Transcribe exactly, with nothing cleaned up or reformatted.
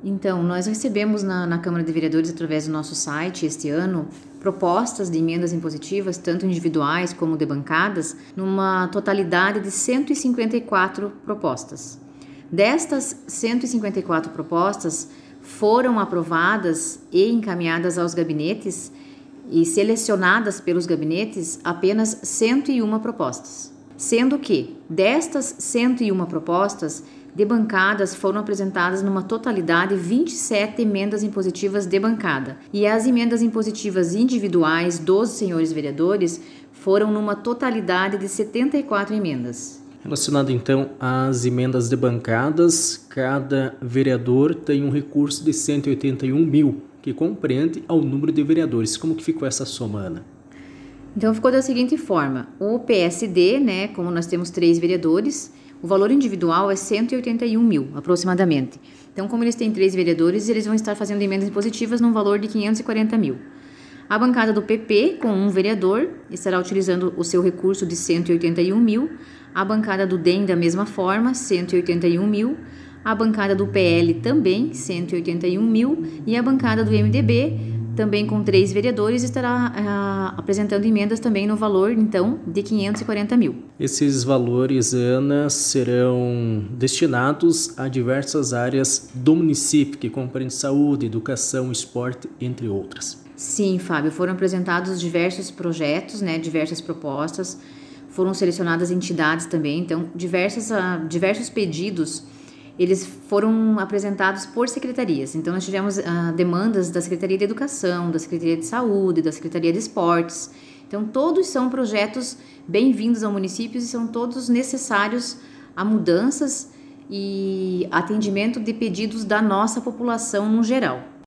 Então, nós recebemos na, na Câmara de Vereadores, através do nosso site, este ano, propostas de emendas impositivas, tanto individuais como de bancadas, numa totalidade de cento e cinquenta e quatro propostas. Destas cento e cinquenta e quatro propostas, foram aprovadas e encaminhadas aos gabinetes e selecionadas pelos gabinetes apenas cento e uma propostas. Sendo que, destas cento e uma propostas, de bancadas foram apresentadas numa totalidade vinte e sete emendas impositivas de bancada, e as emendas impositivas individuais dos senhores vereadores foram numa totalidade de setenta e quatro emendas. Relacionado então às emendas de bancadas, cada vereador tem um recurso de cento e oitenta e um mil, que compreende ao número de vereadores. Como que ficou essa soma, Ana? Então ficou da seguinte forma: o P S D, né, como nós temos três vereadores, o valor individual é cento e oitenta e um mil, aproximadamente. Então, como eles têm três vereadores, eles vão estar fazendo emendas impositivas num valor de quinhentos e quarenta mil. A bancada do P P, com um vereador, estará utilizando o seu recurso de cento e oitenta e um mil. A bancada do D E M, da mesma forma, cento e oitenta e um mil. A bancada do P L também, cento e oitenta e um mil. E a bancada do M D B, também com três vereadores, estará ah, apresentando emendas também no valor, então, de quinhentos e quarenta mil. Esses valores, Ana, serão destinados a diversas áreas do município, que compreende saúde, educação, esporte, entre outras. Sim, Fábio, foram apresentados diversos projetos, né, diversas propostas, foram selecionadas entidades também, então, diversas, uh, diversos pedidos, eles foram apresentados por secretarias. Então, nós tivemos uh, demandas da Secretaria de Educação, da Secretaria de Saúde, da Secretaria de Esportes. Então, todos são projetos bem-vindos ao município e são todos necessários a mudanças e atendimento de pedidos da nossa população no geral.